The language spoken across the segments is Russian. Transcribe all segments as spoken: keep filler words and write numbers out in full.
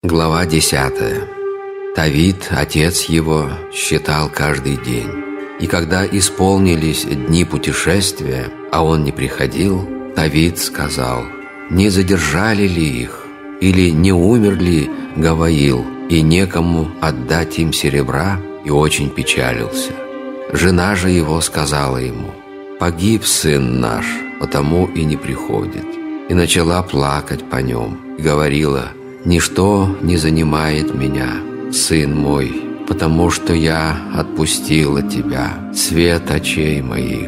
Глава десятая. Давид, отец его, считал каждый день. И когда исполнились дни путешествия, а он не приходил, Давид сказал: «Не задержали ли их? Или не умер ли Гаваил, и некому отдать им серебра?» И очень печалился. Жена же его сказала ему: «Погиб сын наш, потому и не приходит». И начала плакать по нем, и говорила: «Ничто не занимает меня, сын мой, потому что я отпустила тебя, свет очей моих.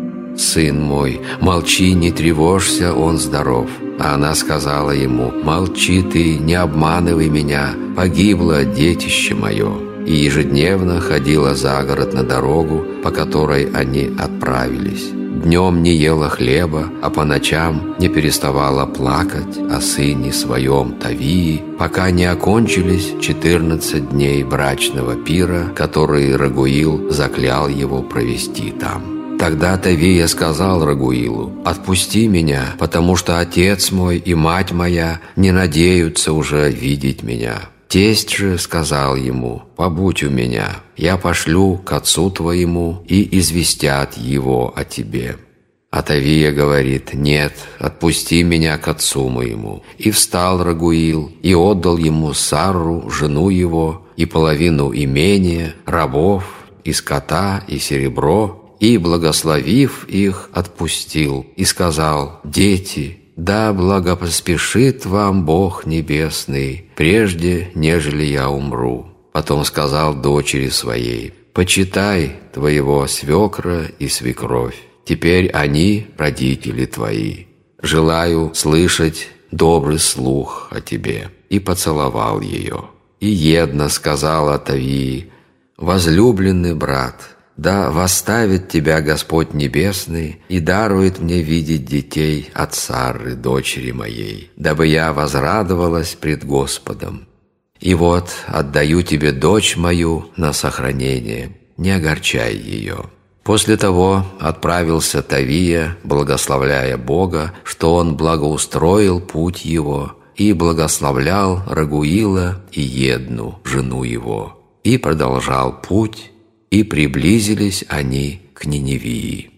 Сын мой, молчи, не тревожься, он здоров». А она сказала ему: «Молчи ты, не обманывай меня, погибло детище мое». И ежедневно ходила за город на дорогу, по которой они отправились. Днем не ела хлеба, а по ночам не переставала плакать о сыне своем Тавии, пока не окончились четырнадцать дней брачного пира, который Рагуил заклял его провести там. Тогда Тавия сказал Рагуилу: «Отпусти меня, потому что отец мой и мать моя не надеются уже видеть меня». Тесть же сказал ему: «Побудь у меня, я пошлю к отцу твоему, и известят его о тебе». А Тавия говорит: «Нет, отпусти меня к отцу моему». И встал Рагуил, и отдал ему Сарру, жену его, и половину имения, рабов, и скота, и серебро, и, благословив их, отпустил, и сказал: «Дети, да благопоспешит вам Бог Небесный, прежде, нежели я умру». Потом сказал дочери своей: «Почитай твоего свекра и свекровь, теперь они родители твои. Желаю слышать добрый слух о тебе». И поцеловал ее. И едно сказала Тавии: «Возлюбленный брат, да восставит тебя Господь Небесный и дарует мне видеть детей от Сарры, дочери моей, дабы я возрадовалась пред Господом. И вот отдаю тебе дочь мою на сохранение, не огорчай ее». После того отправился Тавия, благословляя Бога, что он благоустроил путь его, и благословлял Рагуила и Едну, жену его, и продолжал путь, и приблизились они к Ниневии.